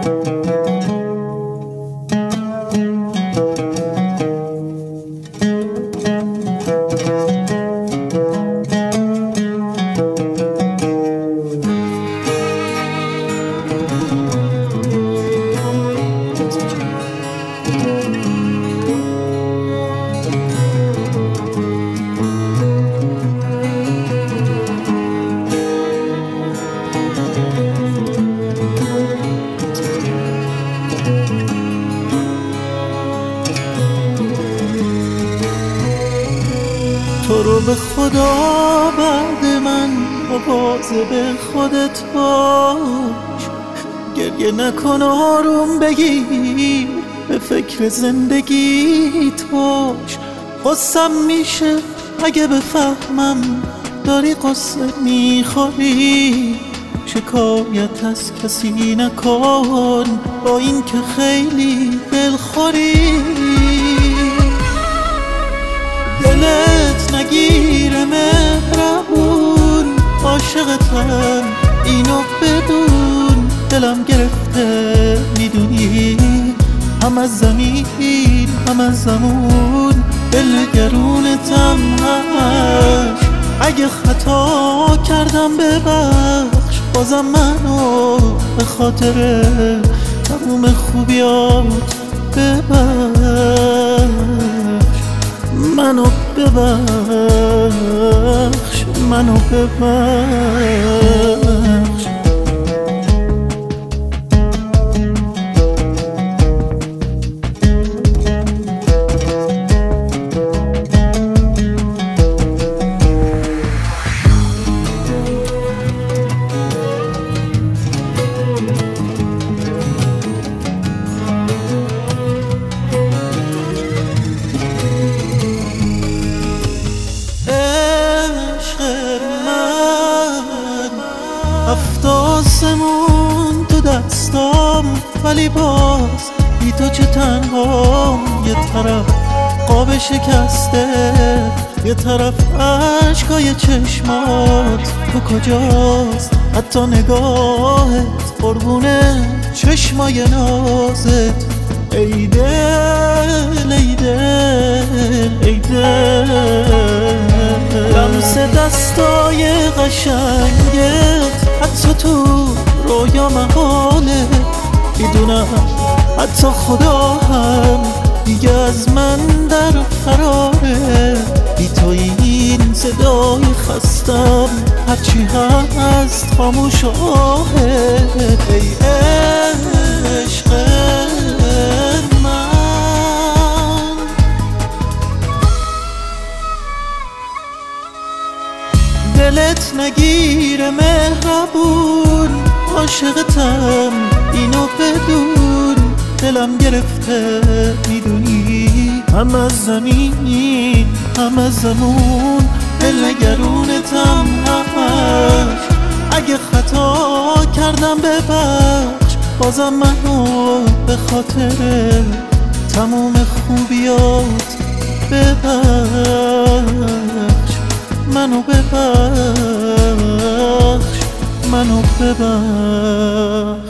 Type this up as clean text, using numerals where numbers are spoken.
تو رو به خدا بعد من مواظب خودت باش، گریه نکن آروم بگیر، به فکر زندگیت باش. قصم میشه اگه بفهمم داری قصه میخوری، شکایت از کسی نکن با این که خیلی دلخوری. دلت نگیره مهربون، عاشقتم اینو بدون. دلم گرفته میدونی، هم از زمین هم از زمون، دلگرونتم همش. اگه خطا کردم ببخش، بازم منو به خاطر تموم خوبیات ببخش. منو ببخش، منو ببخش. هفت آسمون تو دستام، ولی باز بی تو چه تنهام. یه طرف قاب شکسته، یه طرف عشقای چشمات. تو کجاست حتی نگاهت، قربونه چشمای نازت. ای دل ای دل ای دل، لمس دستای قشنگت حتی تو رویا محاله. میدونم حتی خدا هم دیگه از من در فراره. بی تو این صدای خستم هرچی هست خاموش آهه. ای عشق من، دلت نگیره مهربون، عاشقتم اینو بدون. دلم گرفته میدونی، هم از زمین هم از زمون، دلگرونتم همش. اگه خطا کردم ببخش، بازم منو به خاطر تموم خوبیات ببخش. منو ببخش، منو ببخش.